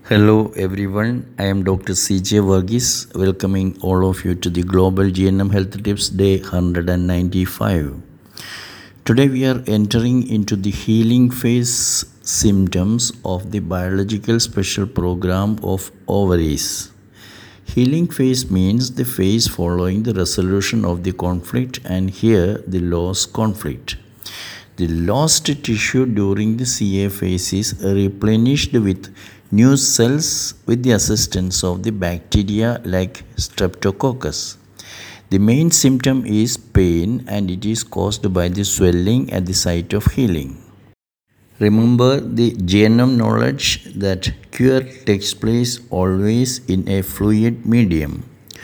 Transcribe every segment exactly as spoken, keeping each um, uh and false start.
Hello everyone, I am Doctor C J Varghese, welcoming all of you to the Global G N M Health Tips Day one hundred ninety-five. Today we are entering into the healing phase symptoms of the biological special program of ovaries. Healing phase means the phase following the resolution of the conflict and here the lost conflict. The lost tissue during the C A phase is replenished with new cells with the assistance of the bacteria like Streptococcus. The main symptom is pain and it is caused by the swelling at the site of healing. Remember the G N M knowledge that cure takes place always in a fluid medium.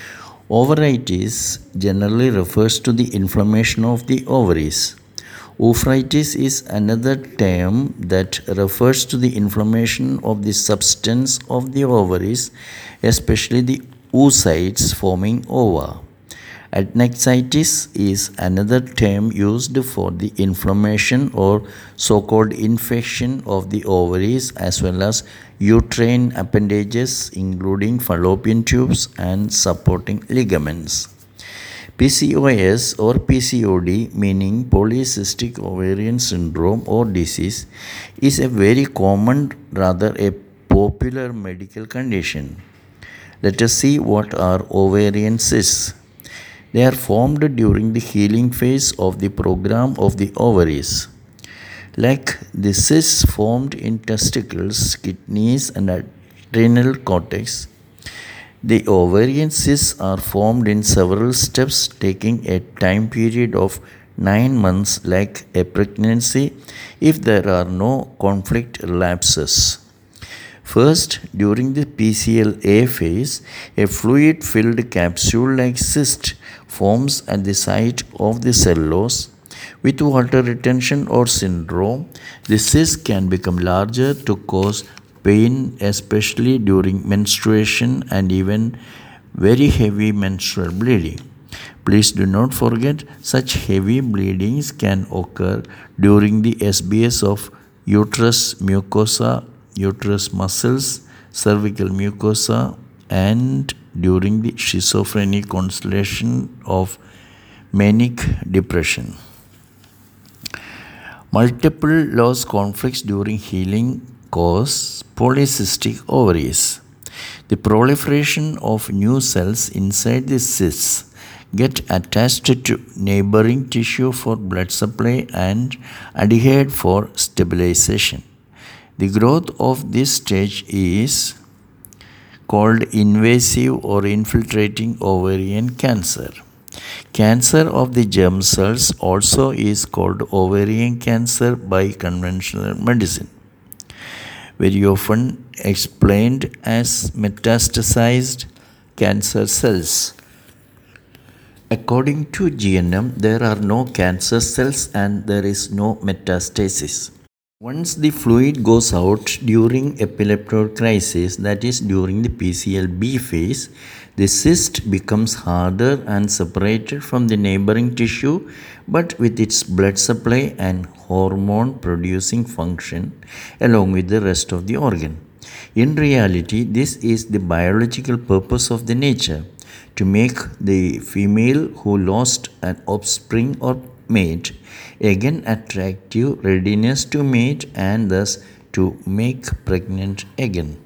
Ovaritis generally refers to the inflammation of the ovaries. Oophorytis is another term that refers to the inflammation of the substance of the ovaries, especially the oocytes forming ova. Adnexitis is another term used for the inflammation or so-called infection of the ovaries as well as uterine appendages including fallopian tubes and supporting ligaments. P C O S or P C O D, meaning polycystic ovarian syndrome or disease, is a very common, rather a popular medical condition. Let us see what are ovarian cysts. They are formed during the healing phase of the program of the ovaries. Like the cysts formed in testicles, kidneys, and adrenal cortex, the ovarian cysts are formed in several steps, taking a time period of nine months, like a pregnancy, if there are no conflict lapses. First, during the P C L A phase, a fluid-filled capsule-like cyst forms at the site of the cellulose. With water retention or syndrome, the cyst can become larger to cause pain, especially during menstruation and even very heavy menstrual bleeding. Please do not forget, such heavy bleedings can occur during the S B S of uterus mucosa, uterus muscles, cervical mucosa, and during the schizophrenic constellation of manic depression. Multiple lost conflicts during healing cause polycystic ovaries. The proliferation of new cells inside the cysts get attached to neighboring tissue for blood supply and adhered for stabilization. The growth of this stage is called invasive or infiltrating ovarian cancer. Cancer of the germ cells also is called ovarian cancer by conventional medicine, very often explained as metastasized cancer cells. According to G N M, there are no cancer cells and there is no metastasis. Once the fluid goes out during epileptocrisis, that is during the P C L B phase, the cyst becomes harder and separated from the neighboring tissue, but with its blood supply and hormone producing function along with the rest of the organ. In reality, this is the biological purpose of the nature, to make the female who lost an offspring or mate again attractive, readiness to mate, and thus to make pregnant again.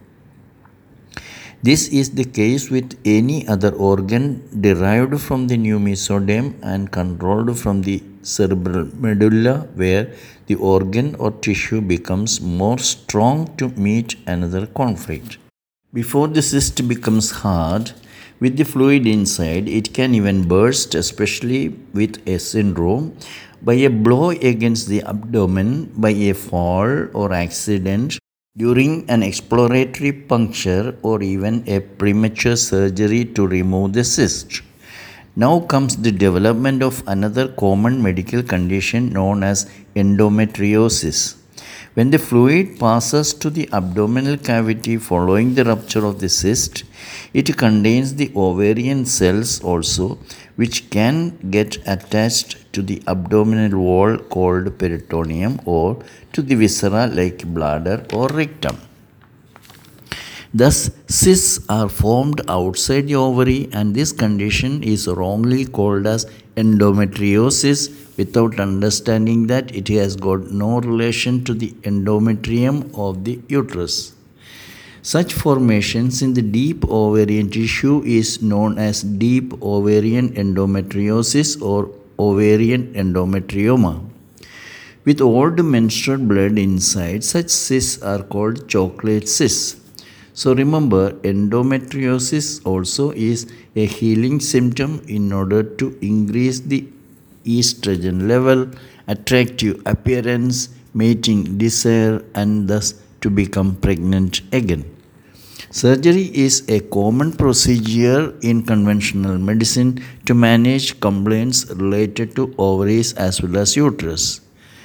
This is the case with any other organ derived from the new mesoderm and controlled from the cerebral medulla, where the organ or tissue becomes more strong to meet another conflict. Before the cyst becomes hard, with the fluid inside, it can even burst, especially with a syndrome, by a blow against the abdomen, by a fall or accident, during an exploratory puncture, or even a premature surgery to remove the cyst. Now comes the development of another common medical condition known as endometriosis. When the fluid passes to the abdominal cavity following the rupture of the cyst, it contains the ovarian cells also, which can get attached to the abdominal wall called peritoneum or to the viscera like bladder or rectum. Thus, cysts are formed outside the ovary, and this condition is wrongly called as endometriosis without understanding that it has got no relation to the endometrium of the uterus. Such formations in the deep ovarian tissue is known as deep ovarian endometriosis or ovarian endometrioma. With old menstrual blood inside, such cysts are called chocolate cysts. So remember, endometriosis also is a healing symptom in order to increase the estrogen level, attractive appearance, mating desire, and thus to become pregnant again. Surgery is a common procedure in conventional medicine to manage complaints related to ovaries as well as uterus.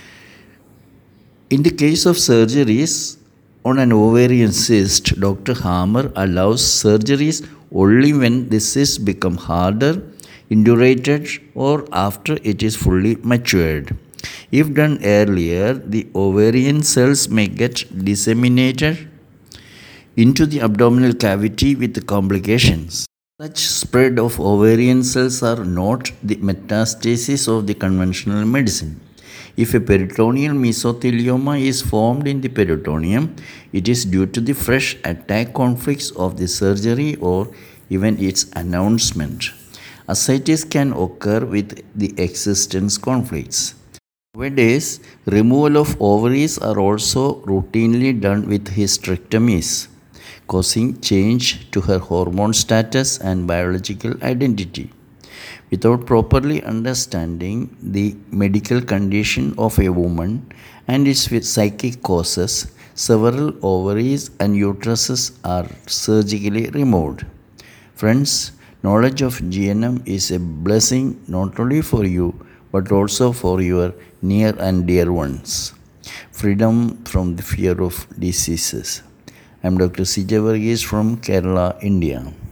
In the case of surgeries on an ovarian cyst, Doctor Hammer allows surgeries only when the cyst becomes harder, indurated, or after it is fully matured. If done earlier, the ovarian cells may get disseminated into the abdominal cavity with complications. Such spread of ovarian cells are not the metastasis of the conventional medicine. If a peritoneal mesothelioma is formed in the peritoneum, it is due to the fresh attack conflicts of the surgery or even its announcement. Ascites can occur with the existence conflicts. Nowadays, removal of ovaries are also routinely done with hysterectomies, causing change to her hormone status and biological identity. Without properly understanding the medical condition of a woman and its psychic causes, several ovaries and uteruses are surgically removed. Friends, knowledge of G N M is a blessing not only for you but also for your near and dear ones. Freedom from the fear of diseases. I am Doctor C J Varghese from Kerala, India.